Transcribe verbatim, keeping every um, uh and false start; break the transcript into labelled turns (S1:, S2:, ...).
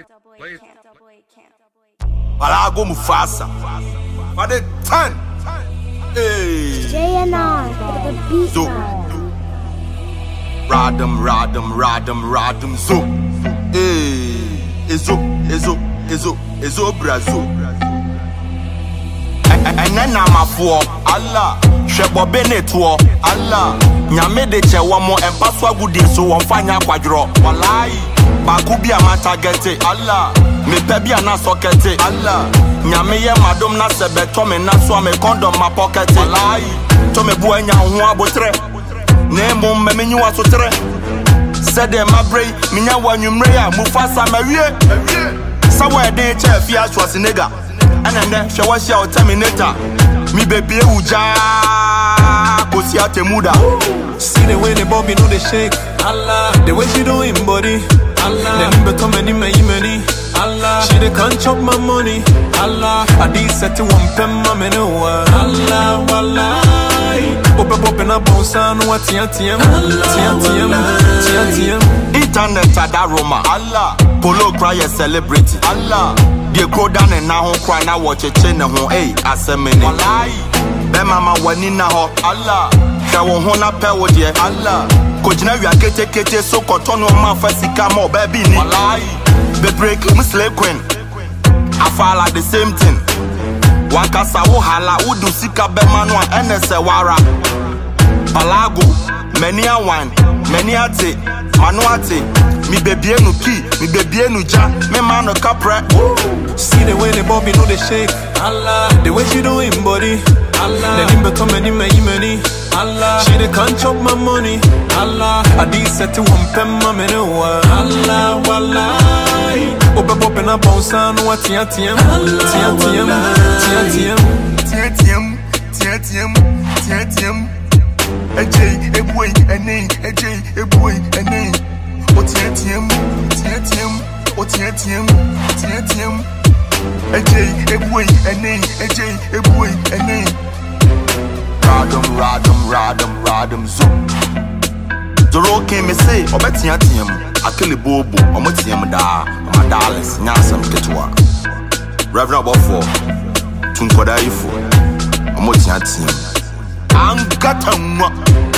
S1: Alago Mufasa. For the ten. Hey.
S2: J N R for the beat.
S1: So. Radam, radam, radam, radam, zo. Hey. Ezo, ezo, ezo, ezo, brazo. And then I'm a fool. Allah. Shebo Benetwo. Allah. Nyame de che wamo and paswa good so one fanya quadro. Wallahi. Bakubia matagete. Allah. Me pebi ana sokete. Allah. Nyame ye madom na sebe to me na so me condom ma pocket. Wallahi. To me buenya ho abotre. Nemo me menyu asotre. Sede mabre minya wanwumre ya Mufasa mawie. Sawa de che fia Schwarzenegger. And then she was your terminator. Me baby uja Kosiate muda.
S3: See the way the Bobby know they shake. Allah. The way she doing body. Allah. Then become many many many. Allah. She they can't chop my money. Allah. I did set to one pen my menu. Allah. Wallahi. Ope ope na bounce on what T N T M. T N T M. T N T M.
S1: Internet adaroma. Allah. Polo cry a celebrity. Allah. They go down and now cry now watch a chain and hey, as a minute. Wallahi. Be mama wanina ho. Allah. Shawo hona pewo die. Allah. Kojina wi akete kete so kotono ma fasika mo baby ni. Wallahi. Be break musle queen. Afala the same thing. Wakasa wo hala udu sika be manwa enese wara. Palago, many a one, many a te, manuate. Mi baby enu ki, mi baby enu ja, me mano capra.
S3: See the way the Bobby know they shake. Allah. The way she doing body. Allah. Then him become many many many. Allah. She they can't chop my money. Allah. I did set to one pen my menu. Allah. Wallahi. Ope ope na bounce on what T N T M. T N T M. T N T M.
S1: T N T M. T N T M. T N T M. A J, a boy, a name, a J, a boy, a name. O T N T M, T N T M, O T N T M, T N T M. A J, a boy, a name, a J, a boy, a name. Radam, radam, radam, radam, zoom. Zoro came and say, O bet T N T M, I kill a bobo, O Mutiam da, my darlings, Nasam Ketua. Reverend Buffo, Tunkoda Ifo, O Mutian team. I'm got a